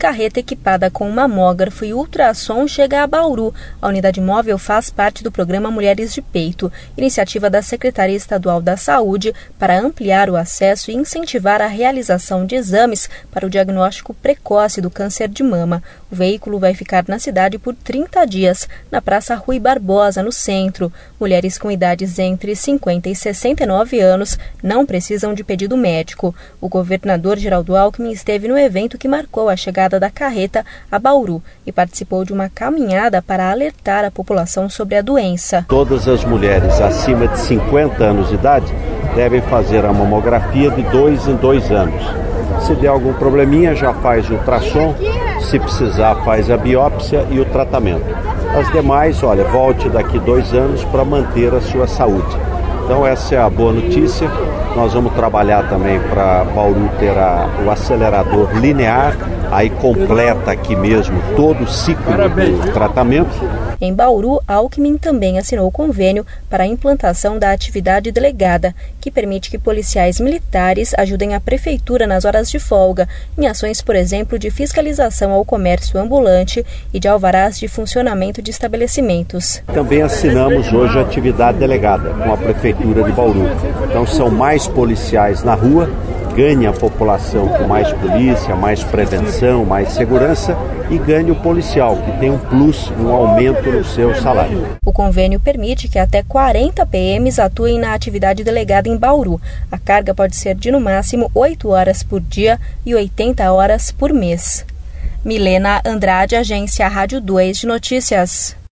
carreta equipada com mamógrafo e ultrassom chega a Bauru. A unidade móvel faz parte do programa Mulheres de Peito, iniciativa da Secretaria Estadual da Saúde para ampliar o acesso e incentivar a realização de exames para o diagnóstico precoce do câncer de mama. O veículo vai ficar na cidade por 30 dias, na Praça Rui Barbosa, no centro. Mulheres com idades entre 50 e 69 anos não precisam de pedido médico. O governador Geraldo Alckmin esteve no evento que marcou a chegada da carreta a Bauru e participou de uma caminhada para alertar a população sobre a doença. Todas as mulheres acima de 50 anos de idade devem fazer a mamografia de 2 em 2 anos. Se der algum probleminha, já faz o ultrassom, se precisar faz a biópsia e o tratamento. As demais, volte daqui 2 anos para manter a sua saúde. Então essa é a boa notícia. Nós vamos trabalhar também para Bauru ter o acelerador linear, aí completa aqui mesmo todo o ciclo do tratamento. Em Bauru, Alckmin também assinou o convênio para a implantação da atividade delegada, que permite que policiais militares ajudem a prefeitura nas horas de folga, em ações, por exemplo, de fiscalização ao comércio ambulante e de alvarás de funcionamento de estabelecimentos. Também assinamos hoje a atividade delegada com a prefeitura de Bauru. Então são mais policiais na rua, ganha a população com mais polícia, mais prevenção, mais segurança e ganha o policial, que tem um plus, um aumento no seu salário. O convênio permite que até 40 PMs atuem na atividade delegada em Bauru. A carga pode ser de no máximo 8 horas por dia e 80 horas por mês. Milena Andrade, Agência Rádio 2 de Notícias.